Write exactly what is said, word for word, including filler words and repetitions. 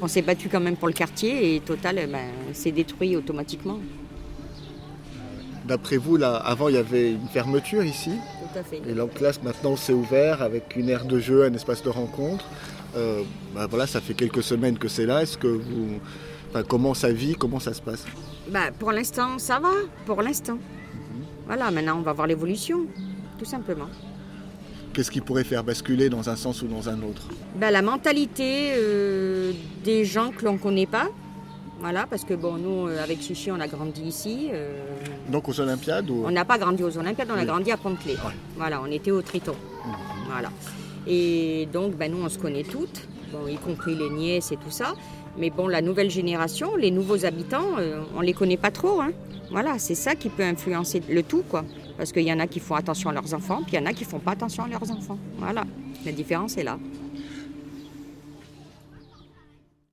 On s'est battu quand même pour le quartier et Total, ben, c'est détruit automatiquement. D'après vous, là, avant il y avait une fermeture ici. Tout à fait. Et l'Enclasse maintenant c'est ouvert avec une aire de jeu, un espace de rencontre. Euh, ben voilà, ça fait quelques semaines que c'est là. Est-ce que vous, enfin, comment ça vit, comment ça se passe? Ben, pour l'instant, ça va. Pour l'instant. Mm-hmm. Voilà, maintenant on va voir l'évolution, tout simplement. Qu'est-ce qui pourrait faire basculer dans un sens ou dans un autre? Ben, la mentalité euh, des gens que l'on ne connaît pas. Voilà, parce que bon, nous, avec Chichi, on a grandi ici. Euh... Donc aux Olympiades ou... On n'a pas grandi aux Olympiades, on oui. a grandi à Pont-Clé. Ouais. Voilà, on était au Triton. Mmh. Voilà. Et donc, ben, nous, on se connaît toutes, bon, y compris les nièces et tout ça. Mais bon, la nouvelle génération, les nouveaux habitants, euh, on ne les connaît pas trop. Hein. Voilà, c'est ça qui peut influencer le tout, quoi. Parce qu'il y en a qui font attention à leurs enfants, puis il y en a qui ne font pas attention à leurs enfants. Voilà, la différence est là.